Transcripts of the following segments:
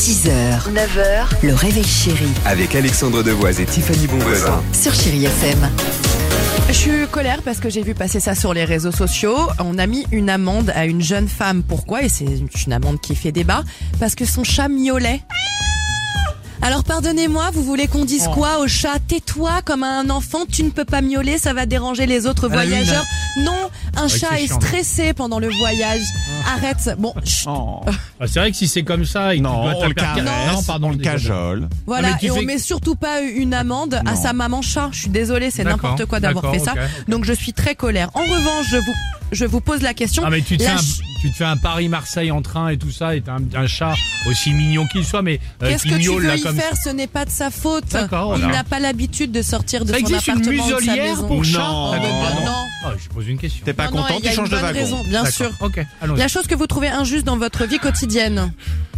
6h, 9h, le réveil chéri Avec Alexandre Devoise et Tiffany Bonvoisin. sur Chéri FM. Je suis colère parce que j'ai vu passer ça sur les réseaux sociaux. On a mis une amende à une jeune femme. Pourquoi? Et c'est une amende qui fait débat. Parce que son chat miaulait. Alors pardonnez-moi, vous voulez qu'on dise quoi au chat? Tais-toi comme un enfant, tu ne peux pas miauler, ça va déranger les autres voyageurs. Non, un chat est stressé pendant le voyage. Arrête. Bon, chut. C'est vrai que si c'est comme ça, il doit te le caresse, Non, pardon, on le désolé. cajole. Voilà, Non, mais tu et on fais- met surtout pas une amende à sa maman chat. Je suis désolée, c'est D'accord, n'importe quoi d'avoir fait d'accord, ça. ok. Donc je suis très colère. En revanche, je vous pose la question. Ah mais tu te La fais un Paris-Marseille en train et tout ça, et t'as un chat aussi mignon qu'il soit, mais Qu'est-ce qui que tu miaule veux là y comme faire? Ce n'est pas de sa faute. D'accord, Il voilà. n'a pas l'habitude de sortir de ça son existe une appartement ou de sa muselière maison. pour chat. Non. D'accord, Non. pardon. Non. Ah, je pose une question. T'es pas Non, content, il y a tu changes une de bonne wagon. raison, bien D'accord. sûr. Ok, allons-y. La chose que vous trouvez injuste dans votre vie quotidienne.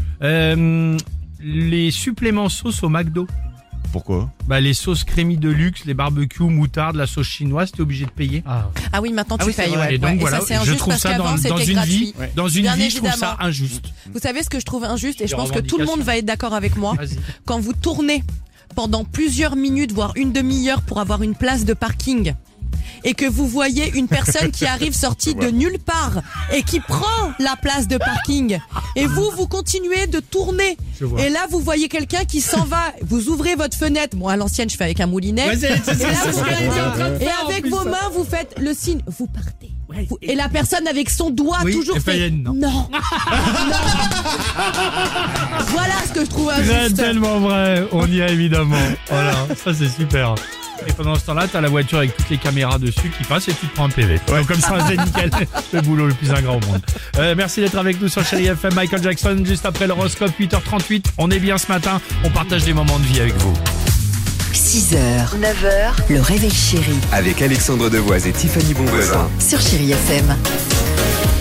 Les suppléments sauce au McDo. Pourquoi? Les sauces crémy de luxe, les barbecues, moutarde, la sauce chinoise, t'es obligé de payer. Ah oui, maintenant tu oui, c'est payes. vrai. Ouais. Et donc Ouais, voilà, ça c'est je injuste trouve parce ça qu'avant dans c'était une gratuit. vie, dans une Bien vie, je trouve évidemment. ça injuste. Vous savez ce que je trouve injuste et je Des pense que tout le monde revendications. va être d'accord avec moi. Vas-y. Quand vous tournez pendant plusieurs minutes, voire une demi-heure pour avoir une place de parking et que vous voyez une personne qui arrive sortie de nulle part et qui prend la place de parking et vous continuez de tourner Je vois. et là vous voyez quelqu'un qui s'en va, vous ouvrez votre fenêtre, bon à l'ancienne je fais avec un moulinet Ouais, c'est et, là, ce vous que j'étais en train de regardez, et faire, en avec plus. vos mains vous faites le signe, vous partez. Et la personne avec son doigt Oui, toujours et fait Fayenne, non. non. Voilà ce que je trouve C'est injuste. tellement vrai, on y est évidemment. Voilà, ça c'est super. Et pendant ce temps-là, t'as la voiture avec toutes les caméras dessus qui passent et tu te prends un PV. Donc comme ça, c'est nickel. Le boulot le plus ingrat au monde. Merci d'être avec nous sur Chéri FM. Michael Jackson, juste après l'horoscope, 8h38. On est bien ce matin. On partage des moments de vie avec vous. 6h, 9h, le réveil chéri Avec Alexandre Devoise et Tiffany Bonvoisin. sur Chéri FM.